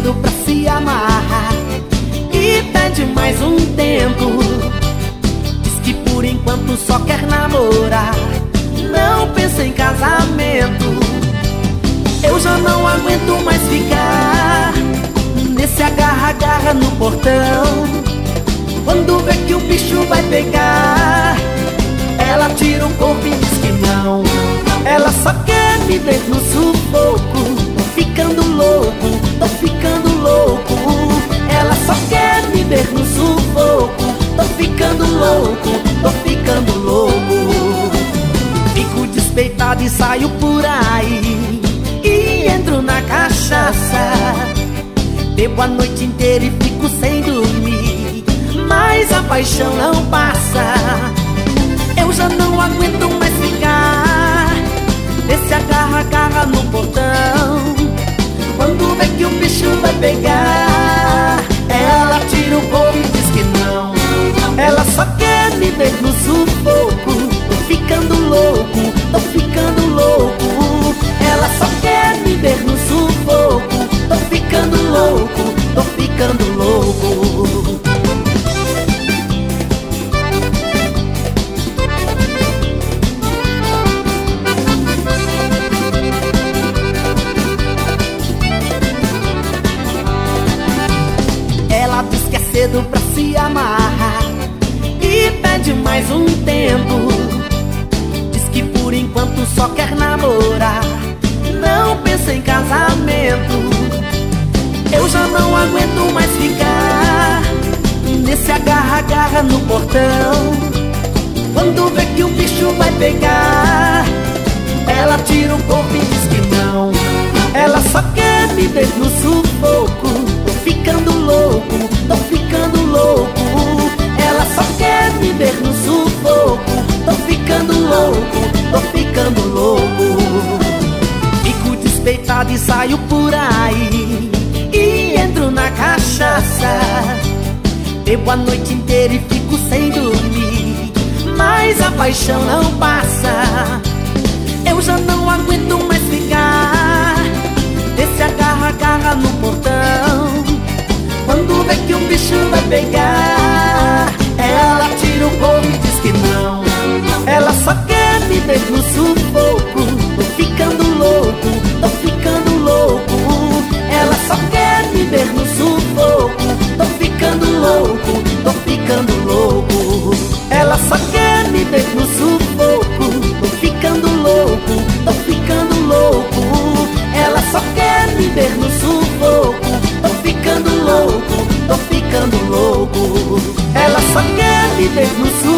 cedo pra se amar e pede mais um tempo. Diz que por enquanto só quer namorar, não pensa em casamento. Eu já não aguento mais ficar nesse agarra-agarra no portão. Quando vê que o bicho vai pegar, ela tira o corpo e diz que não. Ela só quer me ver no sufoco. Tô ficando louco, tô ficando louco. Ela só quer me ver no sufoco. Tô ficando louco, tô ficando louco. Fico despeitado e saio por aí e entro na cachaça. Bebo a noite inteira e fico sem dormir, mas a paixão não passa. Eu já não aguento mais ficar nesse agarra-agarra no portão. Quando vê que o bicho vai pegar, ela tira o corpo e diz que não. Ela só quer me ver no sufoco. Tô ficando louco, tô ficando louco. Ela só quer me ver no sufoco. Tô ficando louco, tô ficando louco. Ela diz que é cedo pra se amar e pede mais um tempo. Diz que por enquanto só quer namorar, não pensa em casamento. Eu já não aguento mais ficar nesse agarra-agarra no portão. Quando vê que o bicho vai pegar, ela tira o corpo e diz que não. Ela só quer me ver no sufoco. Tô ficando louco, tô ficando louco. Ela só quer me ver no sufoco. Tô ficando louco, tô ficando louco. Fico despeitado e saio por aí e entro na cachaça. Bebo a noite inteira e fico sem dormir, mas a paixão não passa. Eu já não aguento mais ficar nesse agarra-agarra no portão. Quando vê que o bicho vai pegar, ela tira o corpo e diz que não. Ela só quer me ver no sufoco. Tô ficando louco, tô ficando louco. Ela só quer me ver no sufoco. Tô ficando louco, tô ficando louco. Ela só quer me ver no sufoco. Tô ficando louco, tô ficando louco. Ela só quer me ver no sufoco. Tô ficando louco, tô ficando louco. Ela só quer me ver no sufoco.